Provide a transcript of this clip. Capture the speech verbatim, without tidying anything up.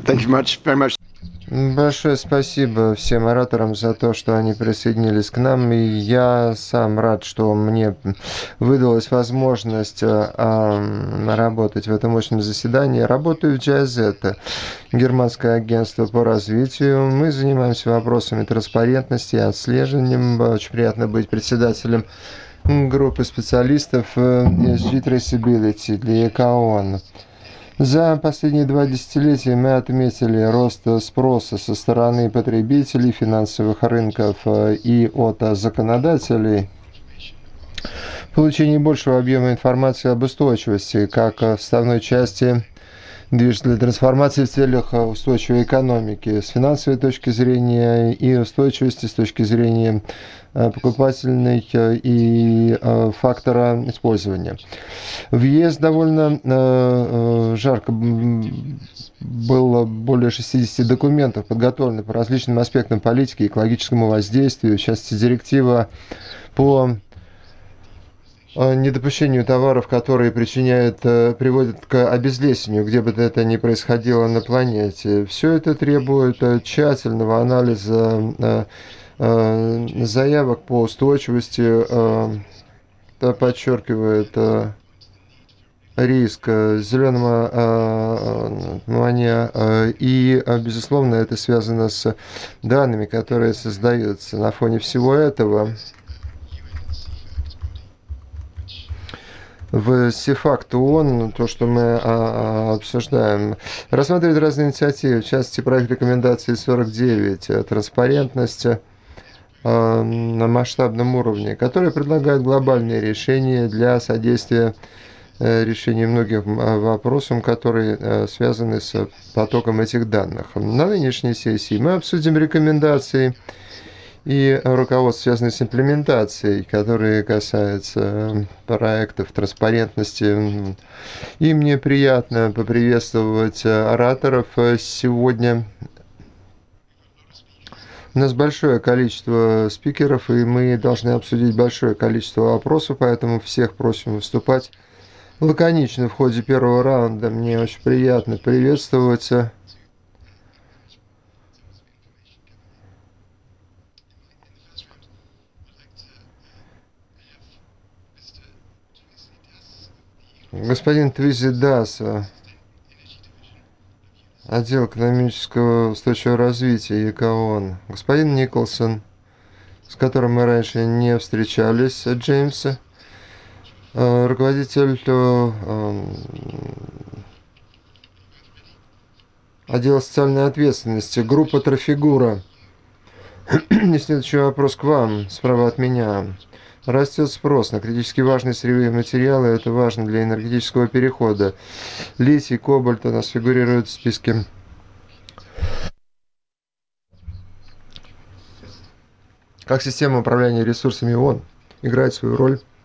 Thank you much, very much. Большое спасибо всем ораторам за то, что они присоединились к нам. И я сам рад, что мне выдалась возможность э, работать в этом мощном заседании. Работаю в джи ай зет, Германское агентство по развитию. Мы занимаемся вопросами транспарентности и отслеживанием. Очень приятно быть председателем группы специалистов и эс джи Traceability для ИКАОН. За последние два десятилетия мы отметили рост спроса со стороны потребителей финансовых рынков и от законодателей. Получение большего объема информации об устойчивости как составной части движется трансформации в целях устойчивой экономики с финансовой точки зрения и устойчивости с точки зрения покупательной и фактора использования. В ЕС довольно жарко было более шестидесяти документов подготовлено по различным аспектам политики, экологическому воздействию, в частности директива по недопущению товаров, которые причиняют, приводят к обезлесению, где бы это ни происходило на планете. Все это требует тщательного анализа заявок по устойчивости, подчеркивает риск зеленого внимания и, безусловно, это связано с данными, которые создаются. На фоне всего этого в СИФАКТ ООН, то, что мы а, обсуждаем, рассматривает разные инициативы, в частности, проект рекомендации сорок девять «Транспарентность а, на масштабном уровне», который предлагает глобальные решения для содействия решению многих вопросов, которые связаны с потоком этих данных. На нынешней сессии мы обсудим рекомендации и руководство, связанное с имплементацией, которые касаются проектов транспарентности. И мне приятно поприветствовать ораторов сегодня. У нас большое количество спикеров, и мы должны обсудить большое количество вопросов, поэтому всех просим выступать лаконично в ходе первого раунда. Мне очень приятно приветствовать господин Твизидас, отдел экономического устойчивого развития ИКАОН, господин Николсон, с которым мы раньше не встречались, Джеймс, руководитель отдела социальной ответственности, группа Трафигура. И следующий вопрос к вам, справа от меня. Растет спрос на критически важные сырьевые материалы, это важно для энергетического перехода. Литий, кобальт у нас фигурируют в списке. Как система управления ресурсами ООН играет свою роль